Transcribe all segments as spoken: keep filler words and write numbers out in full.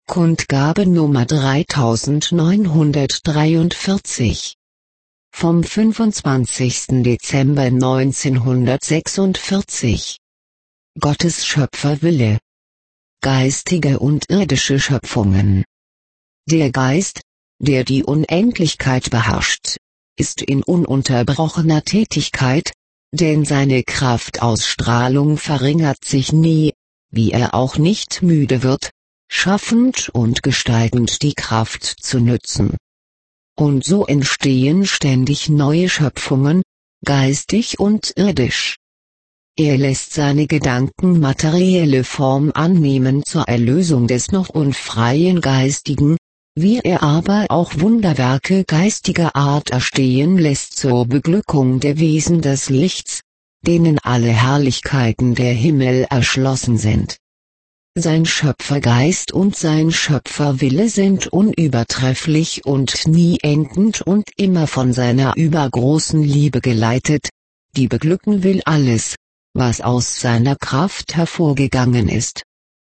Kundgabe Nummer dreitausendneunhundertdreiundvierzig vom fünfundzwanzigsten Dezember neunzehnhundertsechsundvierzig. Gottes Schöpferwille. Geistige und irdische Schöpfungen. Der Geist, der die Unendlichkeit beherrscht, ist in ununterbrochener Tätigkeit, denn seine Kraftausstrahlung verringert sich nie, wie er auch nicht müde wird, schaffend und gestaltend die Kraft zu nützen. Und so entstehen ständig neue Schöpfungen, geistig und irdisch. Er lässt seine Gedanken materielle Form annehmen zur Erlösung des noch unfreien Geistigen, wie er aber auch Wunderwerke geistiger Art erstehen lässt zur Beglückung der Wesen des Lichts, denen alle Herrlichkeiten der Himmel erschlossen sind. Sein Schöpfergeist und sein Schöpferwille sind unübertrefflich und nie endend und immer von seiner übergroßen Liebe geleitet, die beglücken will alles, was aus seiner Kraft hervorgegangen ist.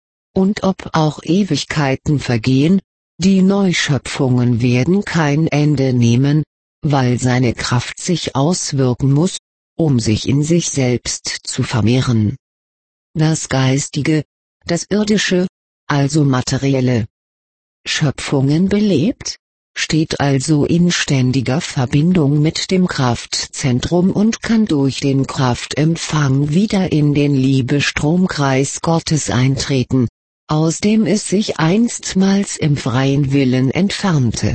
Und ob auch Ewigkeiten vergehen, die Neuschöpfungen werden kein Ende nehmen, weil seine Kraft sich auswirken muss, um sich in sich selbst zu vermehren. Das Geistige, das Irdische, also materielle Schöpfungen belebt, steht also in ständiger Verbindung mit dem Kraftzentrum und kann durch den Kraftempfang wieder in den Liebestromkreis Gottes eintreten, aus dem es sich einstmals im freien Willen entfernte.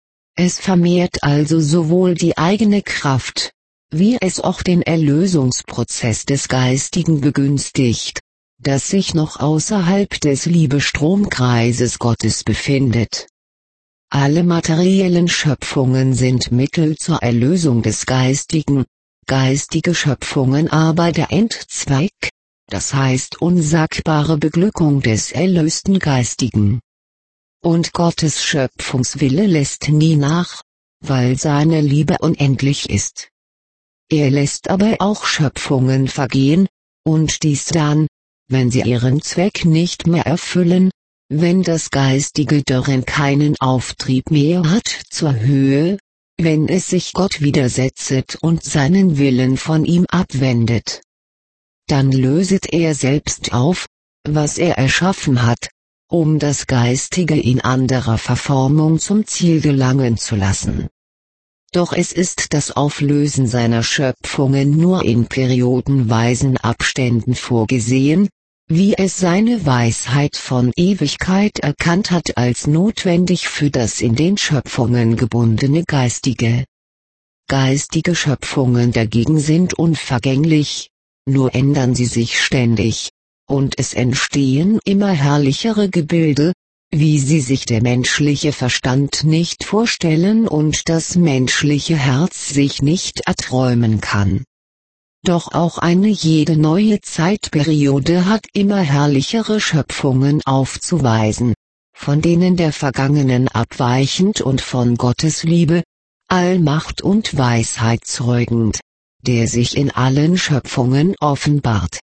Es vermehrt also sowohl die eigene Kraft, wie es auch den Erlösungsprozess des Geistigen begünstigt, das sich noch außerhalb des Liebestromkreises Gottes befindet. Alle materiellen Schöpfungen sind Mittel zur Erlösung des Geistigen, geistige Schöpfungen aber der Endzweck, das heißt unsagbare Beglückung des erlösten Geistigen. Und Gottes Schöpfungswille lässt nie nach, weil seine Liebe unendlich ist. Er lässt aber auch Schöpfungen vergehen, und dies dann, wenn sie ihren Zweck nicht mehr erfüllen, wenn das Geistige darin keinen Auftrieb mehr hat zur Höhe, wenn es sich Gott widersetzt und seinen Willen von ihm abwendet. Dann löset er selbst auf, was er erschaffen hat, um das Geistige in anderer Verformung zum Ziel gelangen zu lassen. Doch es ist das Auflösen seiner Schöpfungen nur in periodenweisen Abständen vorgesehen, wie es seine Weisheit von Ewigkeit erkannt hat als notwendig für das in den Schöpfungen gebundene Geistige. Geistige Schöpfungen dagegen sind unvergänglich, nur ändern sie sich ständig, und es entstehen immer herrlichere Gebilde, wie sie sich der menschliche Verstand nicht vorstellen und das menschliche Herz sich nicht erträumen kann. Doch auch eine jede neue Zeitperiode hat immer herrlichere Schöpfungen aufzuweisen, von denen der vergangenen abweichend und von Gottes Liebe, Allmacht und Weisheit zeugend, der sich in allen Schöpfungen offenbart.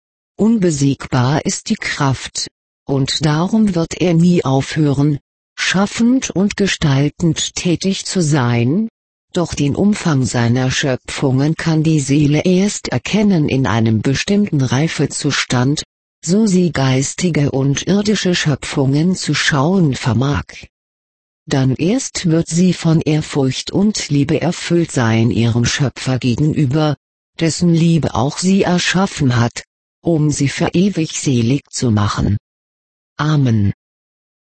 Unbesiegbar ist die Kraft, und darum wird er nie aufhören, schaffend und gestaltend tätig zu sein. Doch den Umfang seiner Schöpfungen kann die Seele erst erkennen in einem bestimmten Reifezustand, so sie geistige und irdische Schöpfungen zu schauen vermag. Dann erst wird sie von Ehrfurcht und Liebe erfüllt sein ihrem Schöpfer gegenüber, dessen Liebe auch sie erschaffen hat, um sie für ewig selig zu machen. Amen.